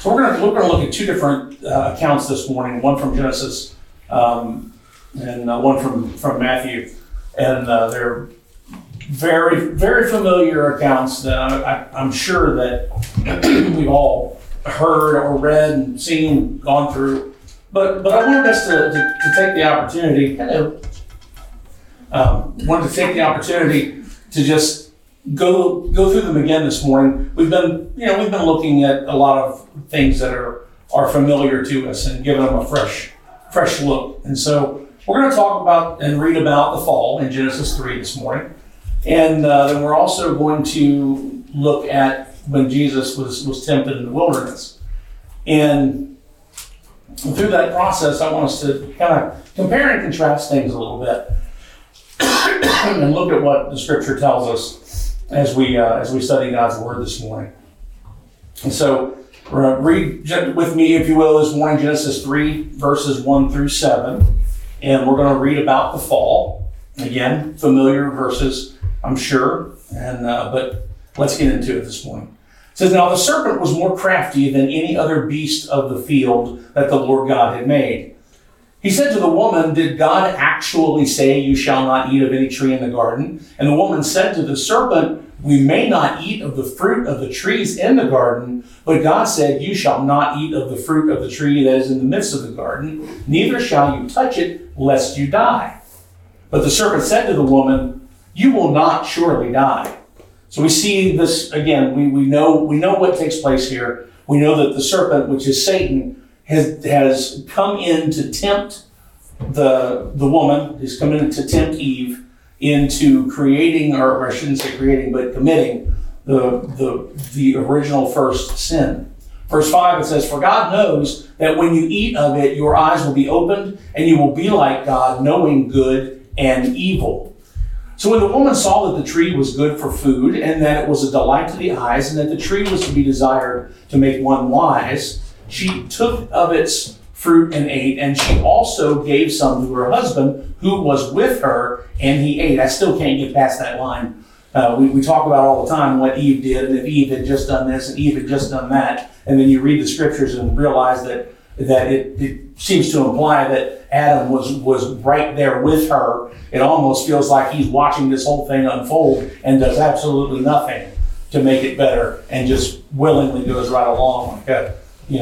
So we're going to look at two different accounts this morning, one from Genesis and one from Matthew. And they're very, very familiar accounts that I'm sure that we've all heard or read and seen, gone through. But I wanted us to take the opportunity, wanted to take the opportunity to just go through them again this morning. We've been looking at a lot of things that are familiar to us and giving them a fresh look. And so we're going to talk about and read about the fall in Genesis 3 this morning. And then we're also going to look at when Jesus was tempted in the wilderness. And through that process, I want us to kind of compare and contrast things a little bit and look at what the Scripture tells us as we study God's Word this morning. And so read with me, if you will, this morning, Genesis 3, verses 1 through 7. And we're going to read about the fall. Again, familiar verses, I'm sure. But let's get into it this morning. It says, "Now the serpent was more crafty than any other beast of the field that the Lord God had made. He said to the woman, 'Did God actually say, you shall not eat of any tree in the garden?' And the woman said to the serpent, 'We may not eat of the fruit of the trees in the garden, but God said, you shall not eat of the fruit of the tree that is in the midst of the garden, neither shall you touch it, lest you die.' But the serpent said to the woman, 'You will not surely die.'" So we see this again. We know what takes place here. We know that the serpent, which is Satan, has come in to tempt the woman. He's come in to tempt Eve into creating, or I shouldn't say creating, but committing the original first sin. Verse 5, it says, "For God knows that when you eat of it, your eyes will be opened, and you will be like God, knowing good and evil." So when the woman saw that the tree was good for food, and that it was a delight to the eyes, and that the tree was to be desired to make one wise, she took of its fruit and ate, and she also gave some to her husband who was with her, and he ate. I still can't get past that line. We talk about all the time what Eve did, and if Eve had just done this, and Eve had just done that, and then you read the scriptures and realize that it seems to imply that Adam was right there with her. It almost feels like he's watching this whole thing unfold and does absolutely nothing to make it better, and just willingly goes right along like a,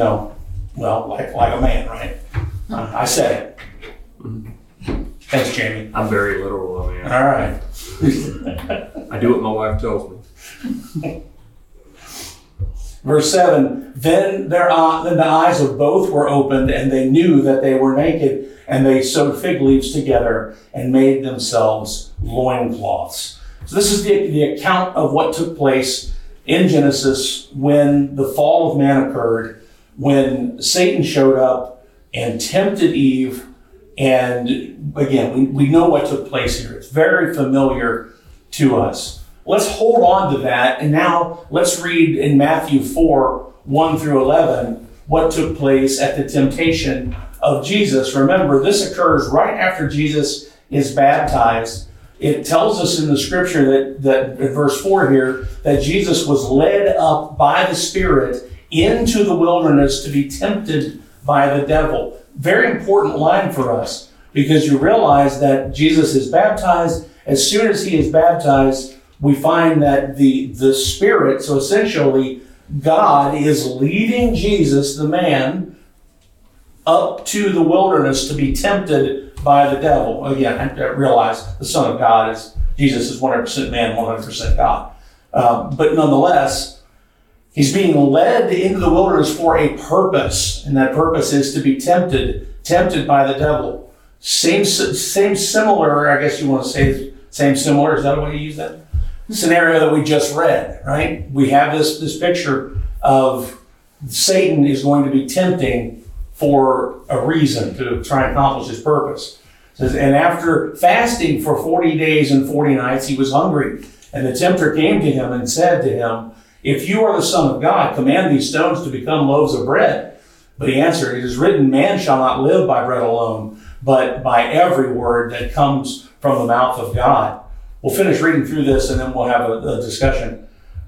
like a man, right? I said it. Thanks, Jamie. I'm very literal, man. All right. I do what my wife tells me. Verse 7, then the eyes of both were opened, and they knew that they were naked, and they sewed fig leaves together and made themselves loincloths. So this is the account of what took place in Genesis when the fall of man occurred, when Satan showed up and tempted Eve. And again, we know what took place here. It's very familiar to us. Let's hold on to that. And now let's read in Matthew 4, 1 through 11, what took place at the temptation of Jesus. Remember, this occurs right after Jesus is baptized. It tells us in the scripture that in verse 4 here, that Jesus was led up by the Spirit into the wilderness to be tempted by the devil. Very important line for us, because you realize that Jesus is baptized. As soon as he is baptized, we find that the Spirit, so essentially God is leading Jesus, the man, up to the wilderness to be tempted by the devil. Again, I realize the Son of God Jesus is 100% man, 100% God. But nonetheless, he's being led into the wilderness for a purpose, and that purpose is to be tempted by the devil. Same similar, I guess you want to say, same similar, is that a way you use that? Scenario that we just read, right? We have this picture of Satan is going to be tempting for a reason, to try and accomplish his purpose. It says, and after fasting for 40 days and 40 nights, he was hungry. And the tempter came to him and said to him, "If you are the Son of God, command these stones to become loaves of bread." But he answered, "It is written, man shall not live by bread alone, but by every word that comes from the mouth of God." We'll finish reading through this and then we'll have a discussion.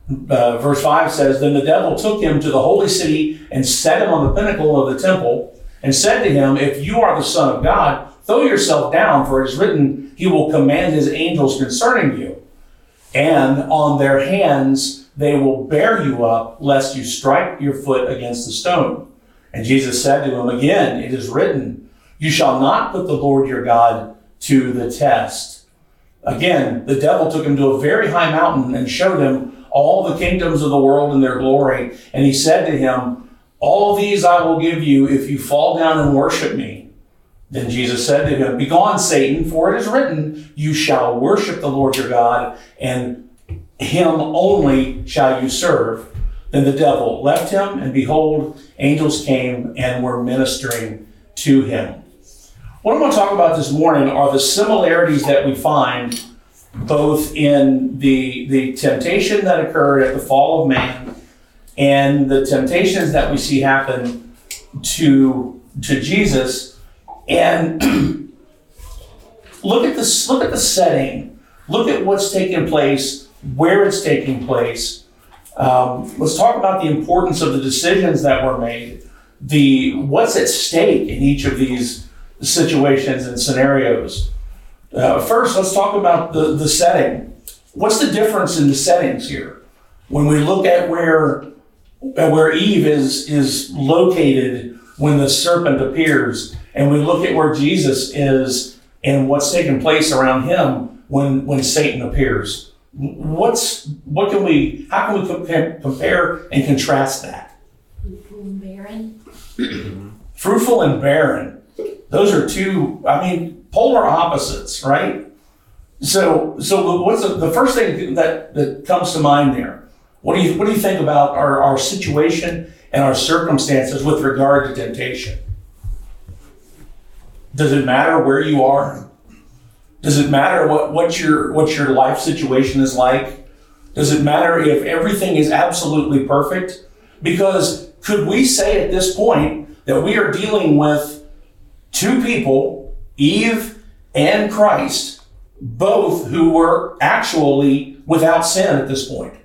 Verse 5 says, "Then the devil took him to the holy city and set him on the pinnacle of the temple and said to him, 'If you are the Son of God, throw yourself down, for it is written, He will command His angels concerning you. And on their hands they will bear you up, lest you strike your foot against the stone.' And Jesus said to him again, 'It is written, You shall not put the Lord your God to the test.'" Again, the devil took him to a very high mountain and showed him all the kingdoms of the world and their glory. And he said to him, "All these I will give you if you fall down and worship me." Then Jesus said to him, "Begone, Satan, for it is written, You shall worship the Lord your God, and Him only shall you serve." Then the devil left him, and behold, angels came and were ministering to him. What I'm going to talk about this morning are the similarities that we find both in the temptation that occurred at the fall of man and the temptations that we see happen to Jesus. And look at the setting. Look at what's taking place, where it's taking place. Let's talk about the importance of the decisions that were made, what's at stake in each of these situations and scenarios. First, let's talk about the setting. What's the difference in the settings here? When we look at where Eve is located when the serpent appears, and we look at where Jesus is and what's taking place around him when Satan appears. How can we compare and contrast that? Fruitful and barren. Fruitful and barren. Those are two, polar opposites, right? So what's the first thing that comes to mind there? What do you think about our situation and our circumstances with regard to temptation? Does it matter where you are? Does it matter what your life situation is like? Does it matter if everything is absolutely perfect? Because could we say at this point that we are dealing with two people, Eve and Christ, both who were actually without sin at this point?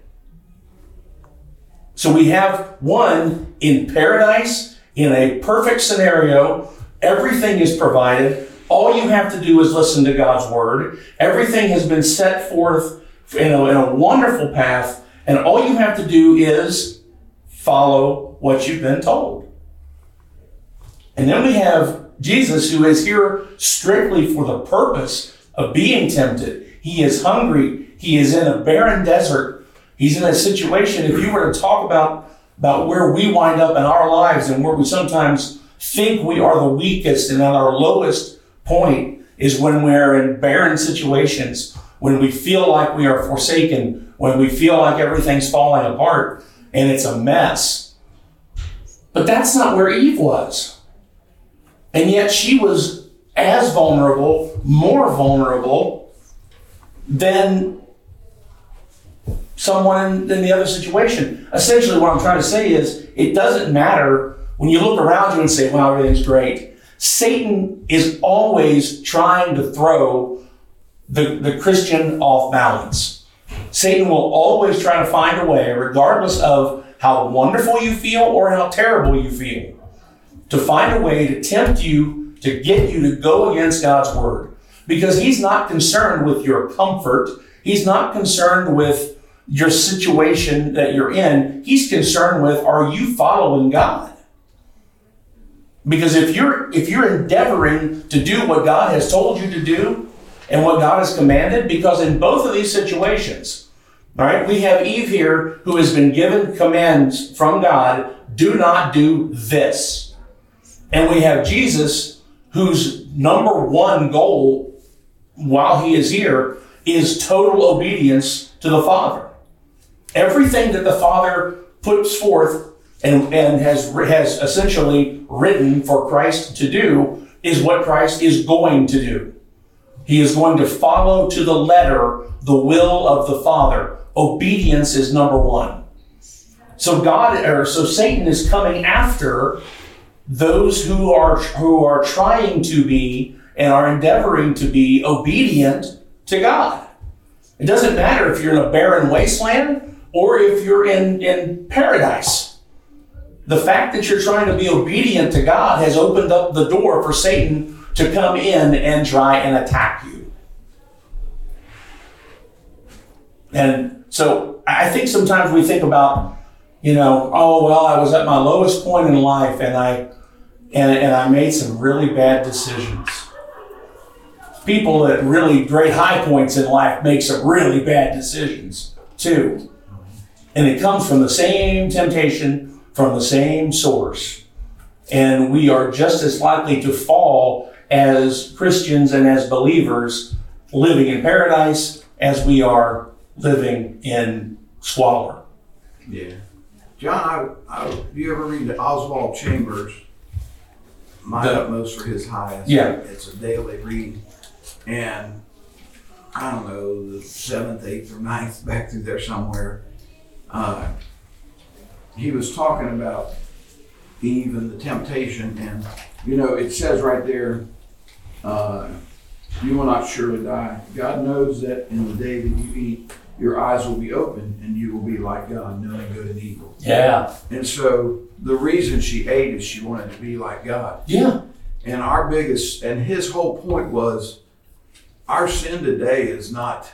So we have one in paradise, in a perfect scenario. Everything is provided. All you have to do is listen to God's word. Everything has been set forth in a wonderful path, and all you have to do is follow what you've been told. And then we have Jesus, who is here strictly for the purpose of being tempted. He is hungry. He is in a barren desert. He's in a situation, if you were to talk about where we wind up in our lives and where we sometimes think we are the weakest and at our lowest point, is when we're in barren situations, when we feel like we are forsaken, when we feel like everything's falling apart and it's a mess. But that's not where Eve was. And yet she was as vulnerable, more vulnerable than someone in the other situation. Essentially, what I'm trying to say is, it doesn't matter when you look around you and say, wow, everything's great. Satan is always trying to throw the Christian off balance. Satan will always try to find a way, regardless of how wonderful you feel or how terrible you feel, to find a way to tempt you, to get you to go against God's word. Because he's not concerned with your comfort. He's not concerned with your situation that you're in. He's concerned with, are you following God? Because if you're endeavoring to do what God has told you to do and what God has commanded, because in both of these situations, all right, we have Eve here who has been given commands from God, do not do this. And we have Jesus, whose number one goal while he is here is total obedience to the Father. Everything that the Father puts forth and has essentially written for Christ to do is what Christ is going to do. He is going to follow to the letter the will of the Father. Obedience is number one. So Satan is coming after those who are trying to be and are endeavoring to be obedient to God. It doesn't matter if you're in a barren wasteland or if you're in paradise. The fact that you're trying to be obedient to God has opened up the door for Satan to come in and try and attack you. And so I think sometimes we think about, oh, well, I was at my lowest point in life and I made some really bad decisions. People at really great high points in life make some really bad decisions too. And it comes from the same temptation, from the same source. And we are just as likely to fall as Christians and as believers living in paradise as we are living in squalor. Yeah. John, do you ever read the Oswald Chambers, My Utmost for His Highest? Yeah. It's a daily read. And I don't know, the 7th, 8th, or 9th, back through there somewhere, he was talking about Eve and the temptation. And, it says right there, you will not surely die. God knows that in the day that you eat, your eyes will be open and you will be like God, knowing good and evil. Yeah. And so the reason she ate is she wanted to be like God. Yeah. And his whole point was, our sin today is not,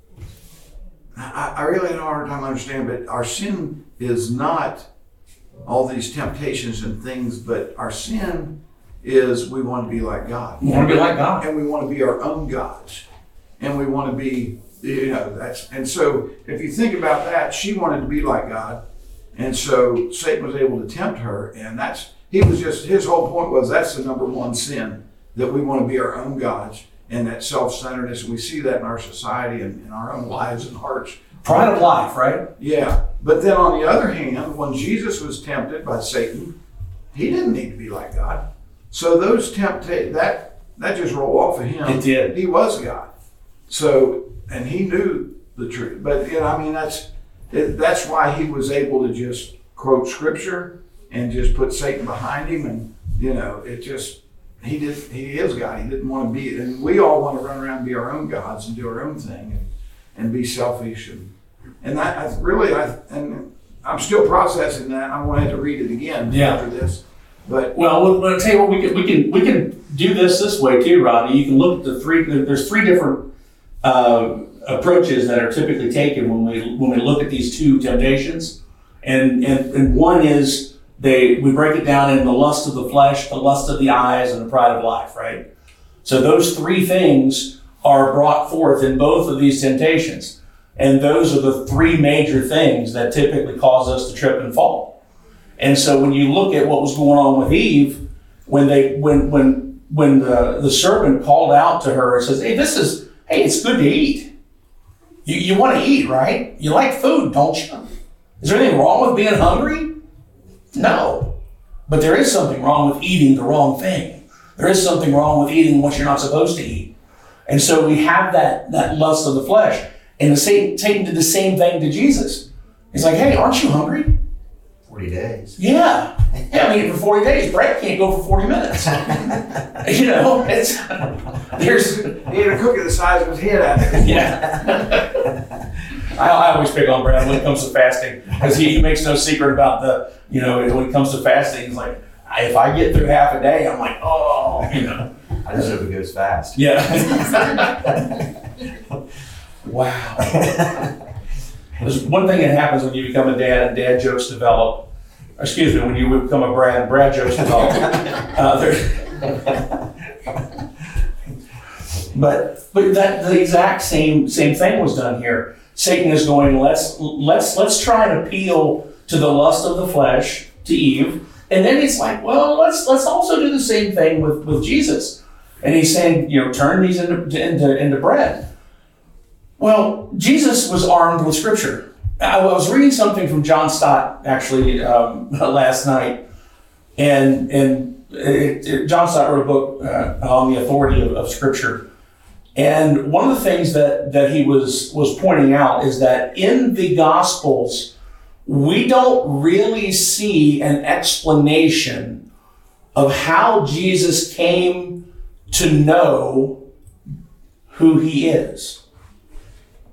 I really had a hard time understanding, but our sin is not all these temptations and things, but our sin is we want to be like God. We want to be like God. And we want to be our own gods. And we want to be, and so if you think about that, she wanted to be like God. And so Satan was able to tempt her. And his whole point was that's the number one sin, that we want to be our own gods. And that self-centeredness, we see that in our society and in our own lives and hearts. Pride of life, right? Yeah. But then on the other hand, when Jesus was tempted by Satan, he didn't need to be like God. So those that just rolled off of him. It did. He was God. So, and he knew the truth. But that's why he was able to just quote scripture and just put Satan behind him. And, he is God. He didn't want to be, and we all want to run around and be our own gods and do our own thing and be selfish. And I'm still processing that. I'm going to have to read it again after this. But well, I'll tell you what, we can do this way too, Rodney. You can look at there's three different approaches that are typically taken when we look at these two temptations. And one is we break it down in the lust of the flesh, the lust of the eyes, and the pride of life, right? So those three things are brought forth in both of these temptations. And those are the three major things that typically cause us to trip and fall. And so when you look at what was going on with Eve, when the serpent called out to her and says, hey, it's good to eat. You want to eat, right? You like food, don't you? Is there anything wrong with being hungry? No. But there is something wrong with eating the wrong thing. There is something wrong with eating what you're not supposed to eat. And so we have that lust of the flesh. And Satan did the same thing to Jesus. He's like, hey, aren't you hungry? 40 days. Yeah. I'm eating for 40 days. Brett can't go for 40 minutes. He had a cookie the size of his head out there. Yeah. I always pick on Brad when it comes to fasting, because he makes no secret about when it comes to fasting, he's like, if I get through half a day, I'm like, oh. I just hope it goes fast. Yeah. Wow. There's one thing that happens when you become a dad and dad jokes develop. Excuse me, when you become a Brad and Brad jokes develop. But the exact same thing was done here. Satan is going, let's try and appeal to the lust of the flesh, to Eve. And then he's like, well, let's also do the same thing with Jesus. And he's saying, turn these into bread. Well, Jesus was armed with scripture. I was reading something from John Stott, actually, last night. And John Stott wrote a book on the authority of scripture. And one of the things that he was pointing out is that in the Gospels, we don't really see an explanation of how Jesus came to know who he is.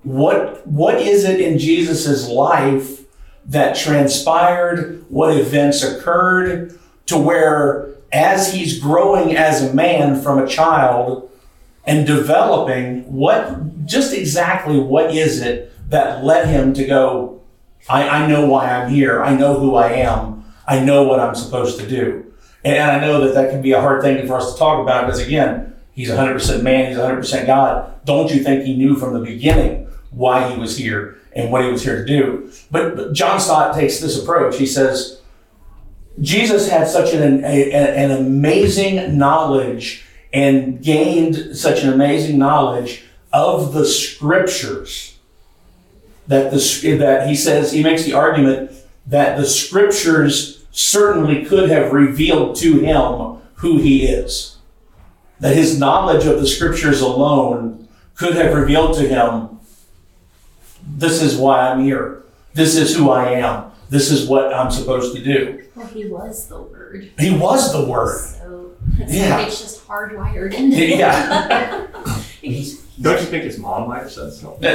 what is it in Jesus's life that transpired? What events occurred to where, as he's growing as a man from a child and developing, just exactly what is it that led him to go, I know why I'm here. I know who I am. I know what I'm supposed to do. And I know that can be a hard thing for us to talk about because, again, he's 100% man. He's 100% God. Don't you think he knew from the beginning why he was here and what he was here to do? But John Stott takes this approach. He says, Jesus had such an amazing knowledge and gained such an amazing knowledge of the scriptures that he says, he makes the argument that the scriptures certainly could have revealed to him who he is. That his knowledge of the scriptures alone could have revealed to him, this is why I'm here. This is who I am. This is what I'm supposed to do. Well, he was the Word. He was the Word. So it's just hardwired into him. Yeah. Don't you think his mom might have said something?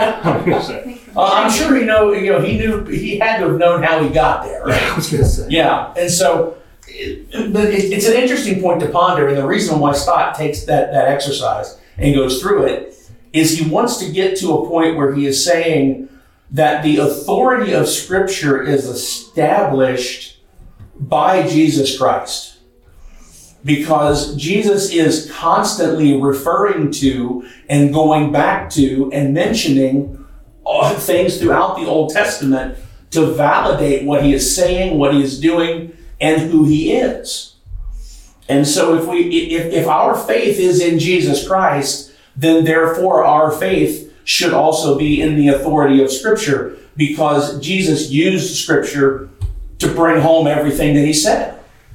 I'm sure he knew he had to have known how he got there, right? I was going to say. Yeah, and so it's an interesting point to ponder, and the reason why Stott takes that exercise and goes through it is he wants to get to a point where he is saying that the authority of Scripture is established by Jesus Christ. Because Jesus is constantly referring to and going back to and mentioning things throughout the Old Testament to validate what he is saying, what he is doing, and who he is. And so if our faith is in Jesus Christ, then therefore our faith should also be in the authority of Scripture, because Jesus used Scripture to bring home everything that he said.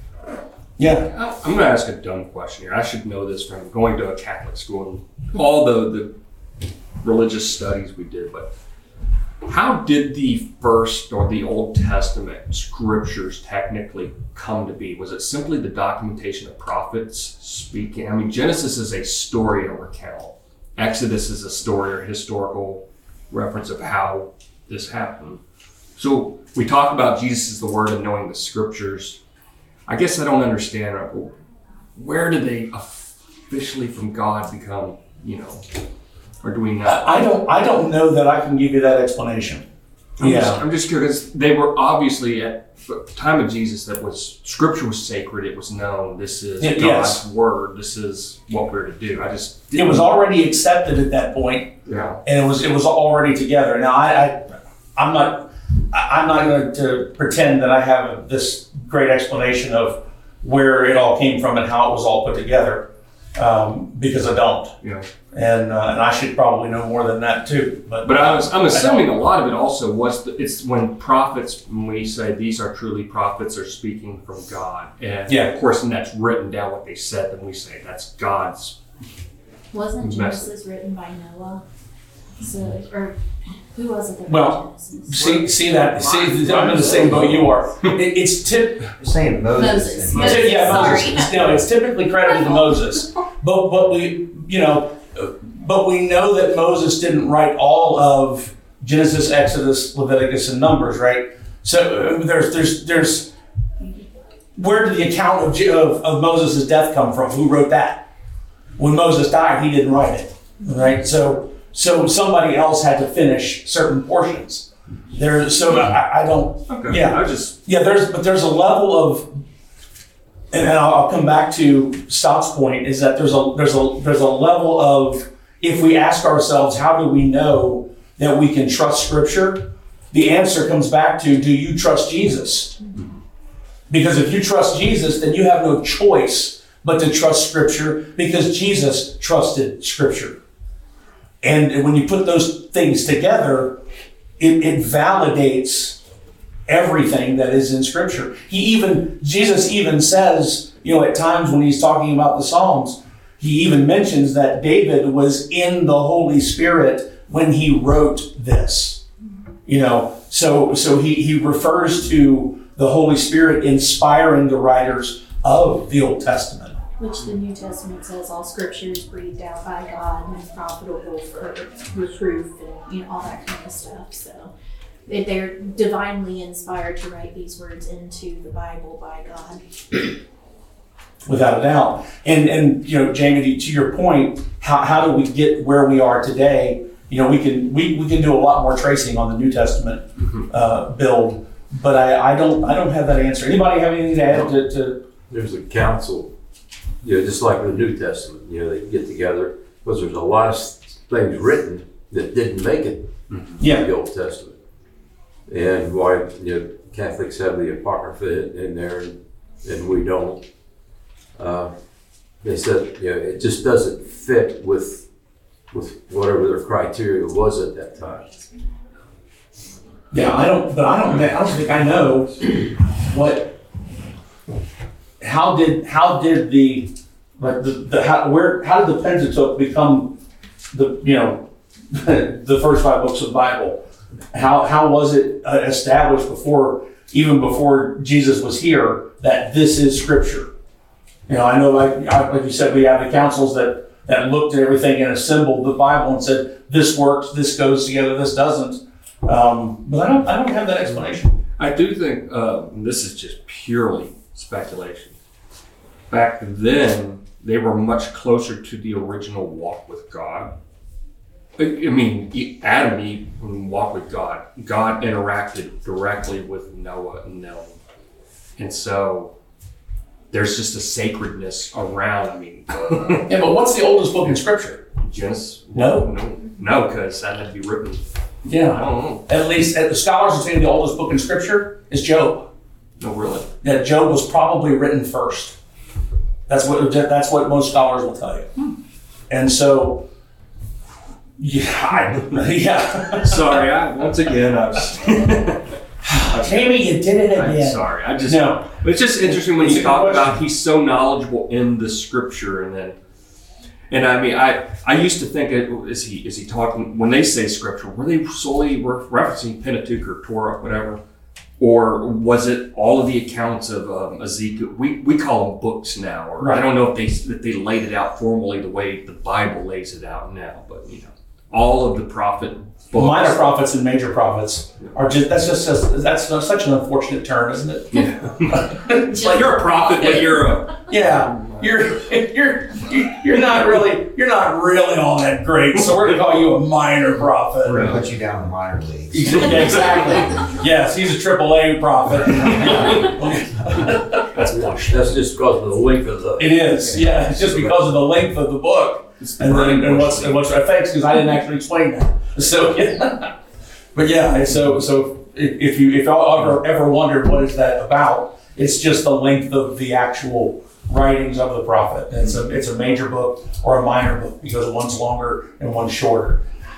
Yeah. I'm going to ask a dumb question here. I should know this from going to a Catholic school and all the religious studies we did, but how did the first or the Old Testament scriptures technically come to be? Was it simply the documentation of prophets speaking? I mean, Genesis is a story or recount. Exodus is a story or historical reference of how this happened. So we talk about Jesus as the Word and knowing the scriptures. I guess I don't understand, where did they officially from God become, or do we know? I don't know that I can give you that explanation. I'm just curious. They were obviously at the time of Jesus, Scripture was sacred. It was known. This is God's word. This is what we're to do. It was already accepted at that point. Yeah, and it was already together. Now I'm not going to pretend that I have this great explanation of where it all came from and how it was all put together, because I don't. Yeah. And I should probably know more than that too. But I'm assuming a lot of it also it's when prophets, when we say these are truly prophets, are speaking from God. And of course, and that's written down what they said, then we say that's God's. Wasn't Genesis written by Noah? Or who was it that wrote Genesis? See, I'm in the same boat you are. You're saying Moses. Moses. Yeah, Sorry. Moses. No, it's typically credited to Moses. But we know that Moses didn't write all of Genesis, Exodus, Leviticus, and Numbers, right? So there's where did the account of Moses' death come from? Who wrote that? When Moses died, he didn't write it, right? So somebody else had to finish certain portions. I don't. Okay. Yeah. There's a level of, and I'll come back to Stott's point, is that there's a level of, if we ask ourselves, how do we know that we can trust Scripture? The answer comes back to, do you trust Jesus? Because if you trust Jesus, then you have no choice but to trust Scripture, because Jesus trusted Scripture. And when you put those things together, it validates everything that is in Scripture. Jesus even says, at times when he's talking about the Psalms, he even mentions that David was in the Holy Spirit when he wrote this. So he refers to the Holy Spirit inspiring the writers of the Old Testament. Which the New Testament says all scripture is breathed out by God and profitable for reproof and all that kind of stuff. So they're divinely inspired to write these words into the Bible by God. Without a doubt. And Jamie, to your point, how do we get where we are today? We can do a lot more tracing on the New Testament build, but I don't have that answer. Anybody have anything to add to? There's a council, just like the New Testament, they get together because there's a lot of things written that didn't make it in the Old Testament. And why, Catholics have the Apocrypha in there and we don't. They said, it just doesn't fit with whatever their criteria was at that time. Yeah, I don't think I know how did the Pentateuch become the first 5 books of the Bible? How was it established even before Jesus was here that this is Scripture? I know, like you said, we have the councils that looked at everything and assembled the Bible and said, this works, this goes together, this doesn't. But I don't have that explanation. I do think this is just purely speculation. Back then, they were much closer to the original walk with God. I mean, Adam and Eve, when we walked with God, God interacted directly with Noah and them. And so there's just a sacredness around. Yeah, but what's the oldest book in Scripture? Genesis? No, because that had to be written. Yeah, I don't know. At least the scholars are saying the oldest book in Scripture is Job. No, really. That Job was probably written first. That's what most scholars will tell you. And so, yeah. Sorry, I was. Jamie, you did it again. I'm sorry. No. It's just interesting when you talk about he's so knowledgeable in the Scripture, and I used to think, is he talking when they say Scripture? Were they solely referencing Pentateuch or Torah, whatever, or was it all of the accounts of Ezekiel? We call them books now, or right. I don't know if they laid it out formally the way the Bible lays it out now, but all of the prophet books. Minor prophets and major prophets are that's such an unfortunate term, isn't it? Yeah. It's like you're a prophet, but you're a you're not really all that great. So we're gonna call you a minor prophet. We're gonna put you down in the minor leagues. Exactly. Yes, he's a AAA prophet. That's just because of the length of the. It is. Yeah, it's just because of the length of the book. And what's thanks, because I didn't actually explain that. So yeah. But yeah, so if y'all ever wondered what is that about, it's just the length of the actual writings of the prophet. It's a major book or a minor book because one's longer and one's shorter.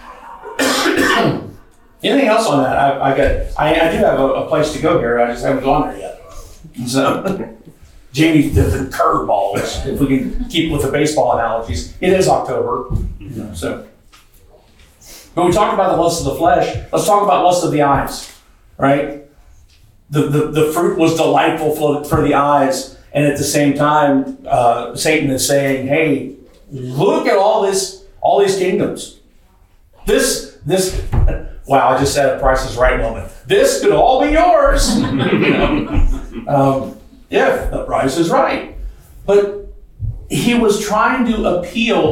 Anything else on that? I do have a place to go here. I just haven't gone there yet. So. Jamie did the curveballs, if we can keep with the baseball analogies. It is October, so. But we talked about the lust of the flesh. Let's talk about lust of the eyes, right? The fruit was delightful for the eyes, and at the same time, Satan is saying, "Hey, look at all these kingdoms. This. Wow! I just said a Price is Right moment. This could all be yours." If the price is right. But Satan was trying to appeal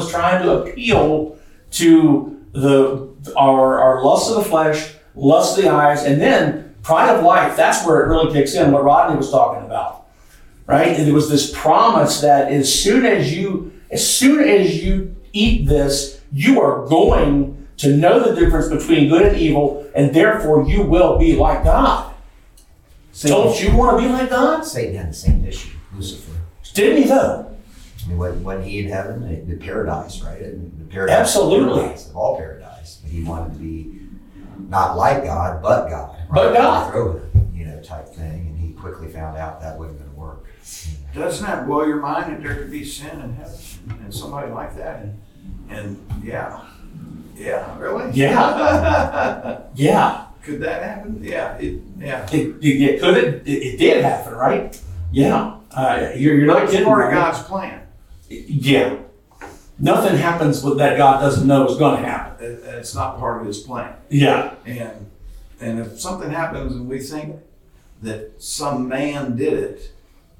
to our lust of the flesh, lust of the eyes, and then pride of life. That's where it really kicks in, what Rodney was talking about. Right? And there was this promise that as soon as you eat this, you are going to know the difference between good and evil, and therefore you will be like God. Don't you want to be like God? Satan had the same issue, Lucifer. Didn't he though? I mean, when he in heaven, the paradise, right? The paradise, absolutely, of all paradise. But he wanted to be not like God, but God. Right? But God, type thing. And he quickly found out that wasn't going to work. Doesn't that blow your mind that there could be sin in heaven and somebody like that? And yeah, really? Yeah, yeah. Could that happen? Yeah, It did happen, right? Yeah. You're not It's getting part of right. God's plan. Yeah. Nothing happens with that God doesn't know is going to happen. It's not part of his plan. Yeah. And if something happens and we think that some man did it,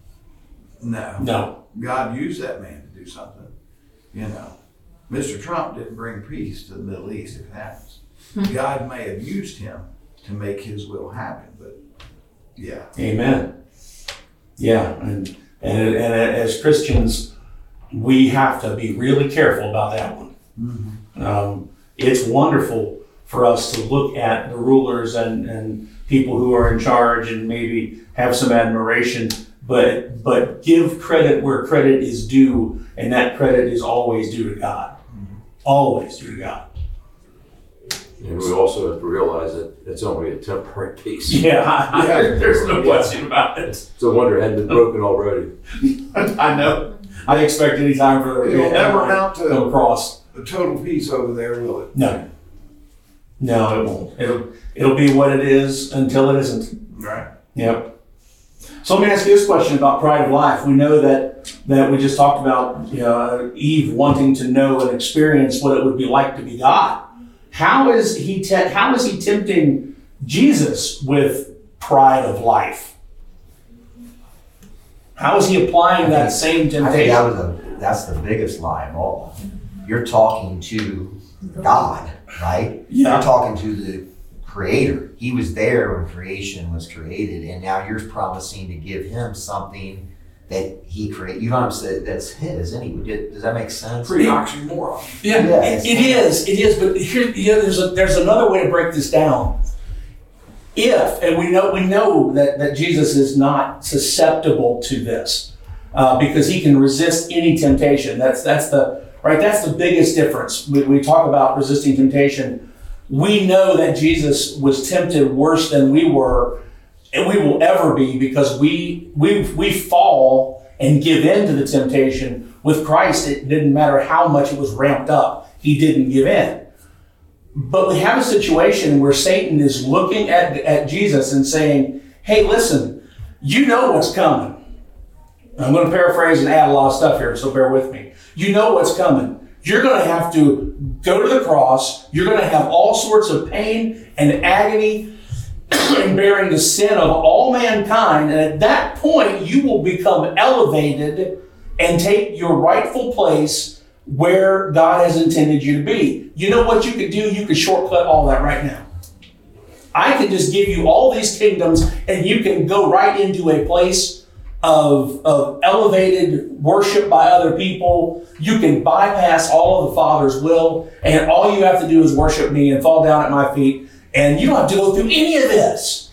No. God used that man to do something. Mr. Trump didn't bring peace to the Middle East, if it happens. God may have used him to make his will happen, but yeah. Amen. Yeah. And as Christians, we have to be really careful about that one. Mm-hmm. It's wonderful for us to look at the rulers and people who are in charge and maybe have some admiration, but give credit where credit is due, and that credit is always due to God. Always due to God. And we also have to realize that it's only a temporary peace. Yeah, there's no question about it. It's a wonder it hadn't been broken already. I know. I expect any time for It'll never amount to go across. a total peace over there, will it? No, it won't. It'll be what it is until it isn't. Right. Yep. So let me ask you this question about pride of life. We know that we just talked about Eve wanting to know and experience what it would be like to be God. How is he tempting Jesus with pride of life? How is he applying that same temptation? I think that's the biggest lie of all. You're talking to God, right? Yeah. You're talking to the Creator. He was there when creation was created, and now you're promising to give him something that he created. You know what I'm saying? That's his, anyway. Does that make sense? Pretty oxymoron. Yeah, Yeah, it is. But here, there's another way to break this down. We know that Jesus is not susceptible to this because he can resist any temptation. That's the biggest difference. We talk about resisting temptation. We know that Jesus was tempted worse than we were, and we will ever be, because we fall and give in to the temptation. With Christ, it didn't matter how much it was ramped up. He didn't give in. But we have a situation where Satan is looking at Jesus and saying, hey, listen, you know what's coming. I'm going to paraphrase and add a lot of stuff here, so bear with me. You know what's coming. You're going to have to go to the cross. You're going to have all sorts of pain and agony and bearing the sin of all mankind. And at that point, you will become elevated and take your rightful place where God has intended you to be. You know what you could do? You could shortcut all that right now. I can just give you all these kingdoms, and you can go right into a place of elevated worship by other people. You can bypass all of the Father's will, and all you have to do is worship me and fall down at my feet, and you don't have to go through any of this.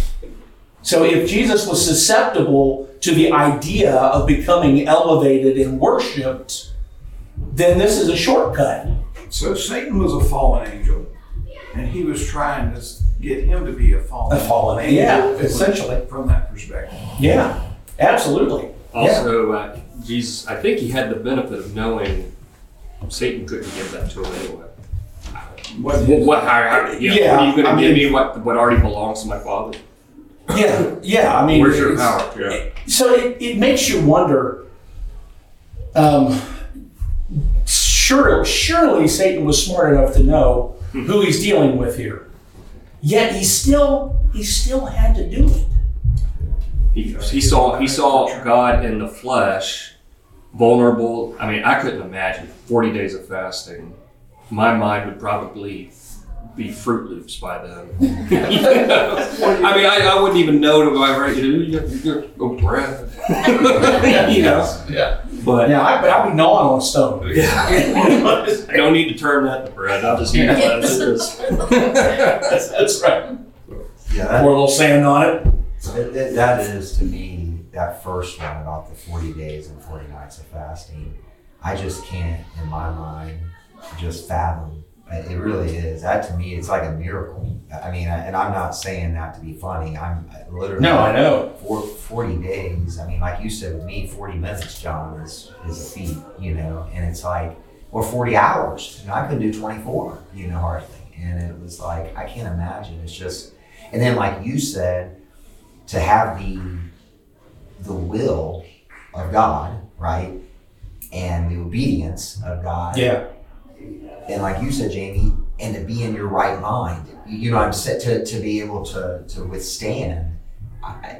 So if Jesus was susceptible to the idea of becoming elevated and worshipped, then this is a shortcut. So Satan was a fallen angel, and he was trying to get him to be a fallen angel. Yeah, essentially. From that perspective. Yeah, absolutely. Also, Jesus, I think he had the benefit of knowing Satan couldn't give that to him anyway. What are you going to give me what already belongs to my Father? Yeah. I mean, where's your power? Yeah. So it makes you wonder. Surely Satan was smart enough to know who he's dealing with here. Yet he still had to do it. He saw God in the flesh, vulnerable. I mean, I couldn't imagine 40 days of fasting. My mind would probably be Fruit Loops by then. I mean, I wouldn't even know to go right. Go bread. Yeah. But I'd be gnawing on a stone. I don't need to turn that to bread. I'll just eat it as it is. That's right. Yeah, Pour a little sand on it. that is, to me, that first one about the 40 days and 40 nights of fasting. I just can't, in my mind, just fathom. It really is. That, to me, it's like a miracle. I mean, and I'm not saying that to be funny. I'm literally... No, I know. 40 days. I mean, like you said with me, 40 minutes, John, is a feat, and it's like, or 40 hours. I couldn't do 24, hardly. And it was like, I can't imagine. It's just... And then, like you said, to have the will of God, right? And the obedience of God. Yeah. And like you said, Jamie, and to be in your right mind, you know, I'm set to be able to withstand. I'd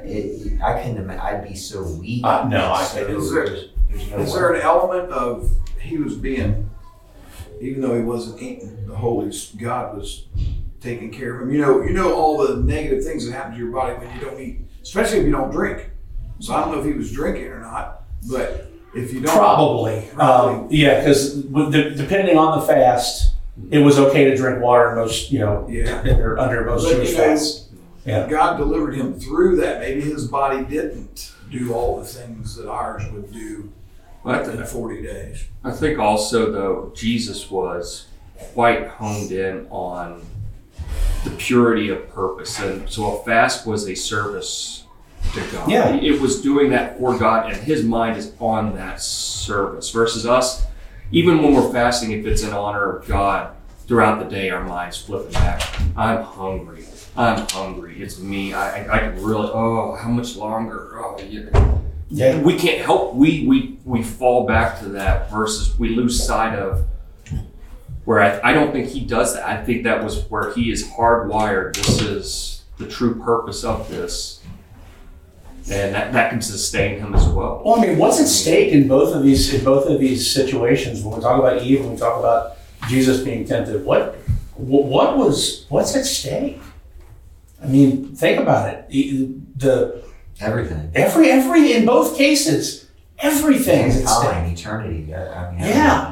be so weak. No, I so, couldn't. there's no Is way. there an element of he was being, even though he wasn't eating, the Holy God was taking care of him? You know all the negative things that happen to your body when you don't eat, especially if you don't drink. So I don't know if he was drinking or not, but if you don't, Probably. Yeah, because depending on the fast, it was okay to drink water in most, under most But, Jewish fasts. Yeah. God delivered him through that. Maybe his body didn't do all the things that ours would do in 40 days. I think also, though, Jesus was quite honed in on the purity of purpose. And so a fast was a service to God. Yeah. It was doing that for God, and his mind is on that service. Versus us, even when we're fasting, if it's in honor of God, throughout the day, our mind's flipping back. I'm hungry. It's me. I can really, how much longer? Yeah. We can't help. We fall back to that versus we lose sight of where I don't think he does that. I think that was where he is hardwired. This is the true purpose of this. And that can sustain him as well. Well, I mean, what's at stake in both of these situations? When we talk about Eve, when we talk about Jesus being tempted, what's at stake? I mean, think about it. Everything. Every in both cases, everything's at stake. Time, eternity. I mean, Yeah.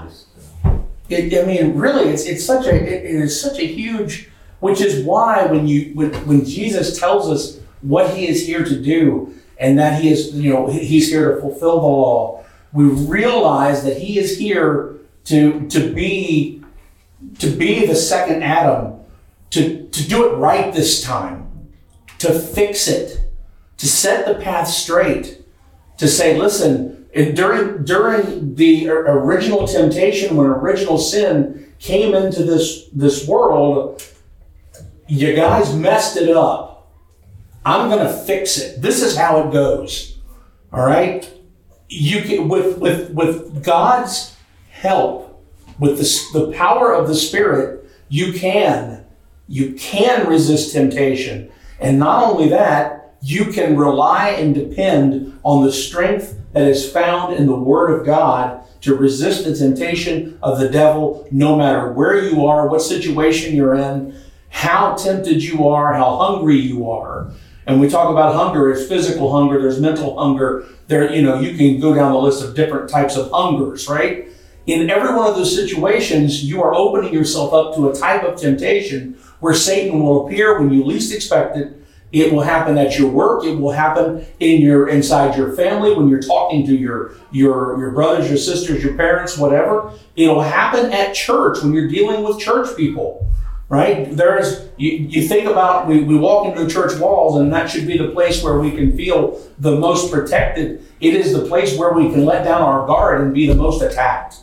Really, it is such a huge. Which is why when Jesus tells us what he is here to do, and that he is, he's here to fulfill the law, we realize that he is here to be the second Adam, to do it right this time, to fix it, to set the path straight, to say, listen, during the original temptation, when original sin came into this world, you guys messed it up. I'm going to fix it. This is how it goes. All right? You can, with God's help, with the power of the Spirit, you can resist temptation. And not only that, you can rely and depend on the strength that is found in the Word of God to resist the temptation of the devil, no matter where you are, what situation you're in, how tempted you are, how hungry you are. And we talk about hunger as physical hunger, there's mental hunger. There, you can go down the list of different types of hungers, right? In every one of those situations, you are opening yourself up to a type of temptation where Satan will appear when you least expect it. It will happen at your work. It will happen inside your family when you're talking to your brothers, your sisters, your parents, whatever. It'll happen at church when you're dealing with church people. Right? You think about, we walk into the church walls, and that should be the place where we can feel the most protected. It is the place where we can let down our guard and be the most attacked.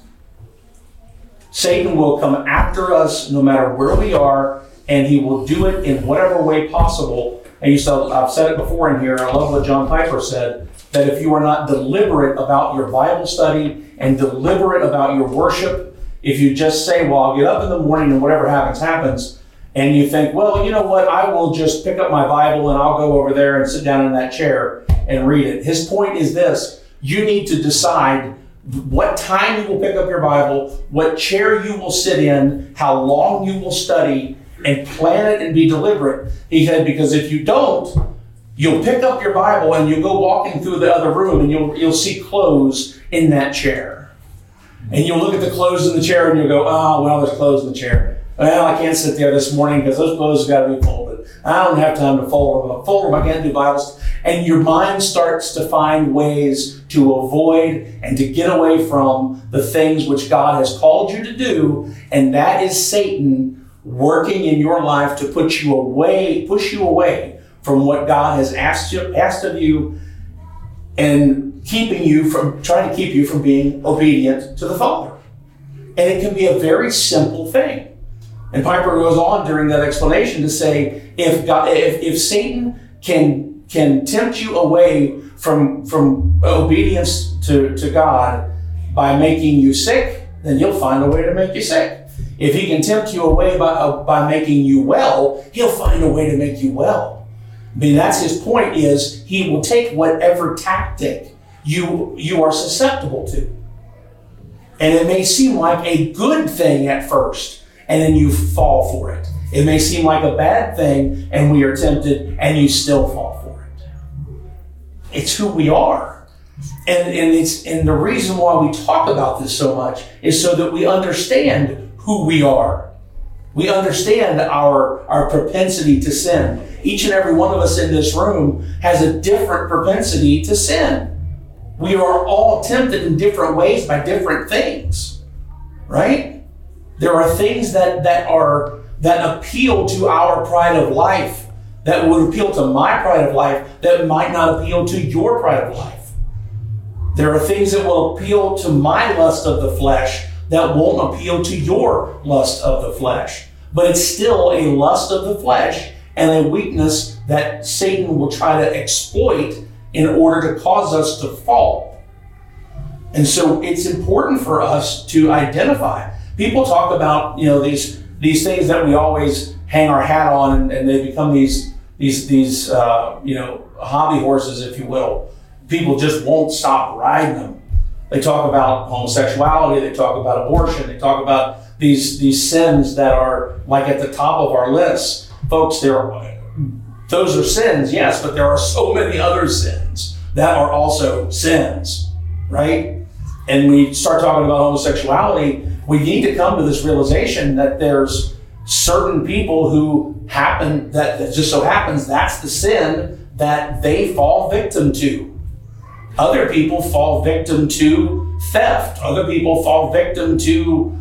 Satan will come after us no matter where we are, and he will do it in whatever way possible. And I've said it before in here, I love what John Piper said, that if you are not deliberate about your Bible study and deliberate about your worship, if you just say, well, I'll get up in the morning and whatever happens, and you think, well, you know what, I will just pick up my Bible and I'll go over there and sit down in that chair and read it. His point is this: you need to decide what time you will pick up your Bible, what chair you will sit in, how long you will study, and plan it and be deliberate. He said, because if you don't, you'll pick up your Bible and you'll go walking through the other room and you'll see clothes in that chair. And you'll look at the clothes in the chair and you'll go, oh, well, there's clothes in the chair. Well, I can't sit there this morning because those clothes have got to be folded. I don't have time to fold them. I'll fold them. I can't do Bibles. And your mind starts to find ways to avoid and to get away from the things which God has called you to do. And that is Satan working in your life to push you away from what God has asked of you, and trying to keep you from being obedient to the Father. And it can be a very simple thing. And Piper goes on during that explanation to say, if Satan can can tempt you away from obedience to God by making you sick, then he'll find a way to make you sick. If he can tempt you away by making you well, he'll find a way to make you well. I mean, that's his point, is he will take whatever tactic you are susceptible to. And it may seem like a good thing at first, and then you fall for it. It may seem like a bad thing, and we are tempted, and you still fall for it. It's who we are. And the reason why we talk about this so much is so that we understand who we are. We understand our propensity to sin. Each and every one of us in this room has a different propensity to sin. We are all tempted in different ways by different things, right? There are things that appeal to our pride of life, that would appeal to my pride of life, that might not appeal to your pride of life. There are things that will appeal to my lust of the flesh that won't appeal to your lust of the flesh. But it's still a lust of the flesh and a weakness that Satan will try to exploit in order to cause us to fall. And so it's important for us to identify. People talk about, these things that we always hang our hat on, and they become these hobby horses, if you will. People just won't stop riding them. They talk about homosexuality, they talk about abortion, they talk about these sins that are like at the top of our list. Folks, those are sins, yes, but there are so many other sins that are also sins, right? And we start talking about homosexuality, we need to come to this realization that there's certain people who that just so happens that's the sin that they fall victim to. Other people fall victim to theft. Other people fall victim to,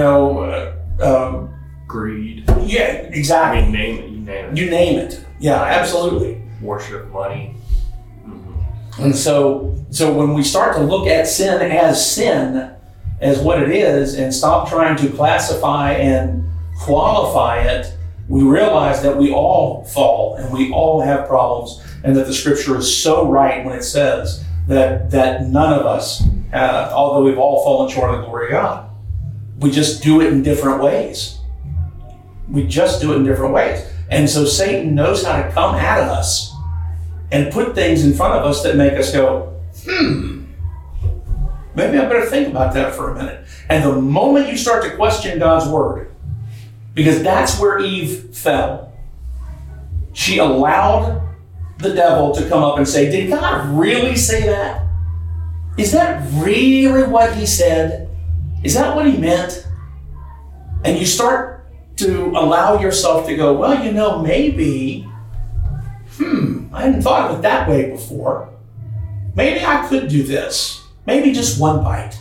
greed. Yeah, exactly. I mean, name it. You name it. Yeah, absolutely. Worship, money. Mm-hmm. And so when we start to look at sin, as what it is, and stop trying to classify and qualify it, we realize that we all fall and we all have problems, and that the scripture is so right when it says that none of us, although we've all fallen short of the glory of God, we just do it in different ways. And so Satan knows how to come at us and put things in front of us that make us go, maybe I better think about that for a minute. And the moment you start to question God's word, because that's where Eve fell, she allowed the devil to come up and say, did God really say that? Is that really what he said? Is that what he meant? And you start to allow yourself to go, well, maybe, I hadn't thought of it that way before. Maybe I could do this. Maybe just one bite.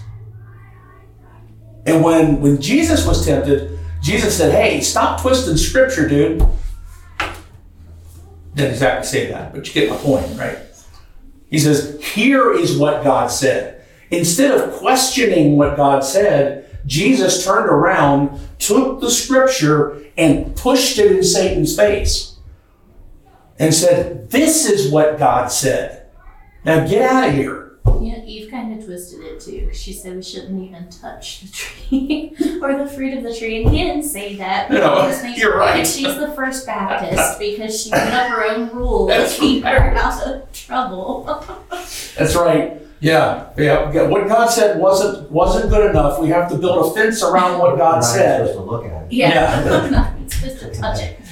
And when Jesus was tempted, Jesus said, hey, stop twisting scripture, dude. Didn't exactly say that, but you get my point, right? He says, here is what God said. Instead of questioning what God said, Jesus turned around, took the scripture, and pushed it in Satan's face and said, this is what God said. Now get out of here. Yeah, Eve kind of twisted it too. She said we shouldn't even touch the tree or the fruit of the tree. And he didn't say that. You're right. She's the first Baptist because she made up her own rule to keep her out of trouble. That's right. Yeah. What God said wasn't good enough. We have to build a fence around what God said. Supposed to look at it. Yeah. Not supposed to touch it.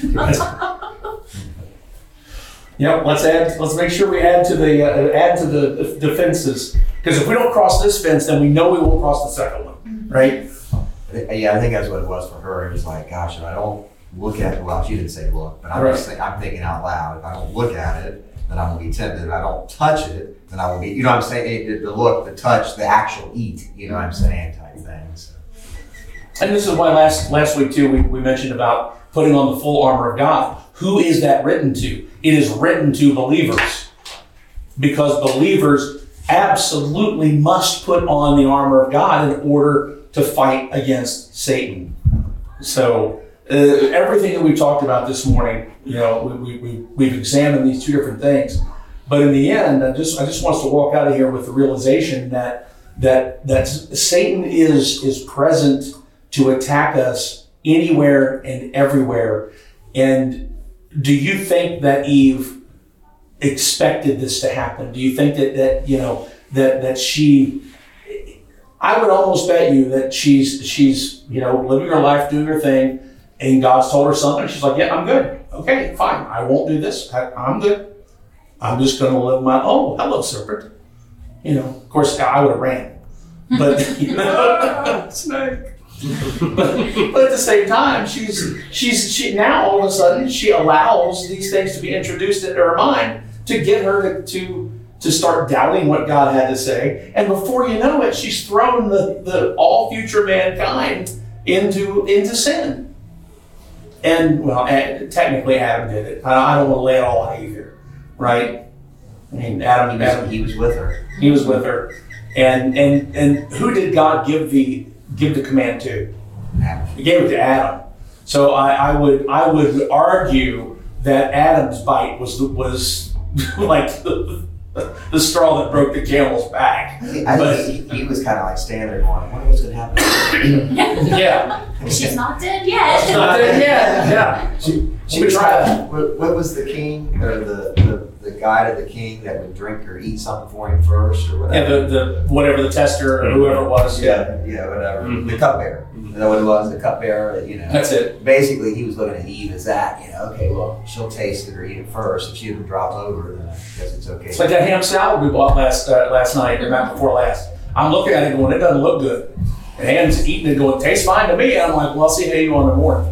Yep. Let's make sure we add to the fences, because if we don't cross this fence, then we know we won't cross the second one, right? Yeah, I think that's what it was for her. It was like, gosh, if I don't look at it, well, she didn't say look, but I'm thinking out loud. If I don't look at it, then I will be tempted. If I don't touch it, then I will be, you know what I'm saying? The look, the touch, the actual eat, you know what I'm saying, type thing. So. And this is why last week too, we mentioned about putting on the full armor of God. Who is that written to? It is written to believers, because believers absolutely must put on the armor of God in order to fight against Satan. So everything that we've talked about this morning, we've examined these two different things. But in the end, I just want us to walk out of here with the realization that Satan is present to attack us anywhere and everywhere. And do you think that Eve expected this to happen? Do you think that she? I would almost bet you that she's living her life, doing her thing, and God's told her something. She's like, yeah, I'm good. Okay, fine. I won't do this. I'm good. I'm just going to live my, hello, serpent. Of course, I would have ran. But, snake. but at the same time, she now all of a sudden, she allows these things to be introduced into her mind to get her to start doubting what God had to say. And before you know it, she's thrown the all future mankind into sin. And, technically Adam did it. I don't want to lay it all on Eve here, right? I mean, Adam, he was with her. He was with her. And who did God give the command to? Adam. He gave it to Adam. So I would argue that Adam's bite was like the straw that broke the camel's back. I think he was kind of like standing there going, I wonder what's going to happen. Yeah. She's not dead yet. She's not dead yet. Yeah. She was what was the king or the guide of the king that would drink or eat something for him first or whatever? Yeah, the whatever the tester or whoever it was. Yeah, whatever. Mm-hmm. The cupbearer. Mm-hmm. Is that what it was? The cupbearer. That's it. Basically, he was looking at Eve as that. Okay, well, she'll taste it or eat it first. If she even drops over, then I guess it's okay. It's like that ham salad we bought last night or night before last. I'm looking at it going, it doesn't look good. And Ann's eating it going, tastes fine to me. And I'm like, well, I'll see how you want in the morning,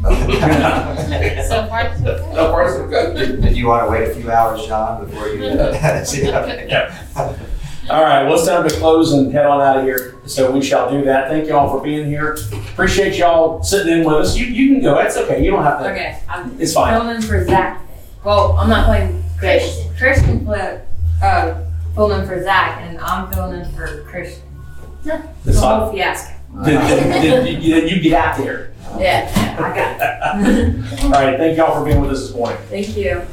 right? So far, So far, so good. Did you want to wait a few hours, Sean, before you had to Yeah. All right, well, it's time to close and head on out of here. So we shall do that. Thank you all for being here. Appreciate y'all sitting in with us. You can go. That's okay. You don't have to. Okay, I'm It's fine. filling for Zach. Well, I'm not playing Christian. Christian filling in for Zach, and I'm filling in for Christian. It's The fine. whole fiasco. Then you get out there. Yeah, I got it. All right, thank y'all for being with us this morning. Thank you.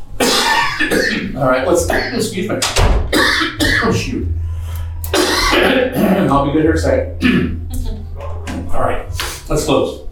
All right, excuse me. Oh, shoot. I'll be good here in a second. All right, let's close.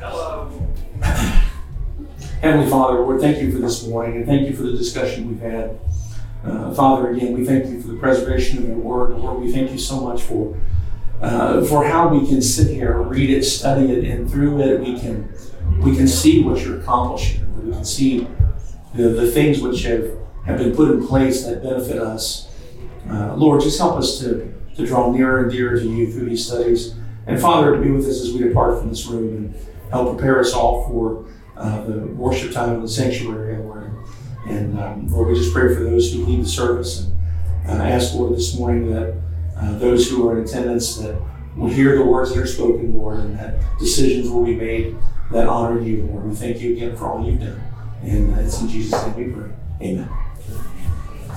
Heavenly Father, Lord, thank you for this morning and thank you for the discussion we've had. Father, again, we thank you for the preservation of your word. Lord, we thank you so much for how we can sit here, read it, study it, and through it we can see what you're accomplishing. We can see the things which have been put in place that benefit us. Lord, just help us to draw nearer and dearer to you through these studies. And Father, to be with us as we depart from this room and help prepare us all for the worship time in the sanctuary, Lord. And Lord, we just pray for those who lead the service and ask, Lord, this morning that those who are in attendance that will hear the words that are spoken, Lord, and that decisions will be made that honor you, Lord. We thank you again for all you've done. And it's in Jesus' name we pray. Amen.